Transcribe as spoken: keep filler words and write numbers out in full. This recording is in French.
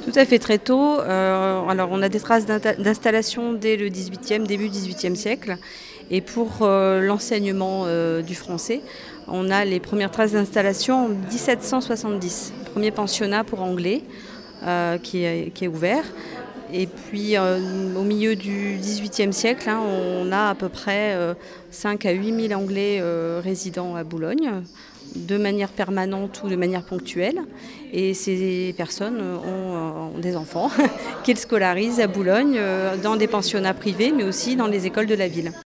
Tout à fait, très tôt. Euh, alors on a des traces d'installation dès le dix-huitième, début dix-huitième siècle. Et pour euh, l'enseignement euh, du français, on a les premières traces d'installation en dix-sept cent soixante-dix. Premier pensionnat pour anglais euh, qui, est, qui est ouvert. Et puis euh, au milieu du dix-huitième siècle, hein, on a à peu près euh, cinq à huit mille Anglais euh, résidant à Boulogne, de manière permanente ou de manière ponctuelle. Et ces personnes ont, ont des enfants qu'ils scolarisent à Boulogne, euh, dans des pensionnats privés, mais aussi dans les écoles de la ville.